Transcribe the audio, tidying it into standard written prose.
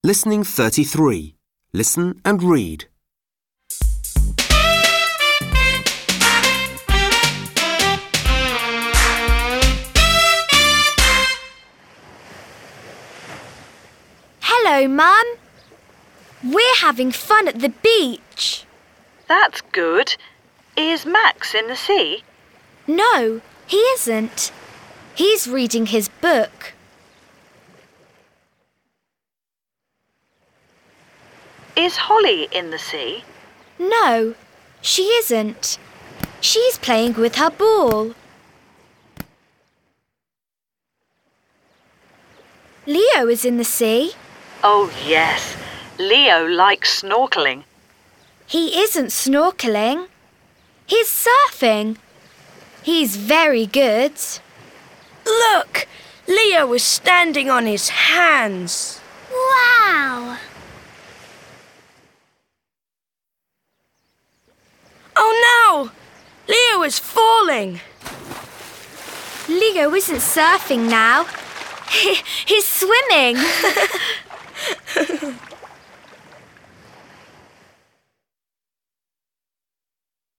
Listening 33. Listen and read. Hello, Mum. We're having fun at the beach. That's good. Is Max in the sea? No, he isn't. He's reading his book. Is Holly in the sea? No, she isn't. She's playing with her ball. Leo is in the sea. Oh, yes. Leo likes snorkeling. He isn't snorkeling. He's surfing. He's very good. Look! Leo is standing on his hands. Wow! Oh no! Leo is falling. Leo isn't surfing now. He's swimming.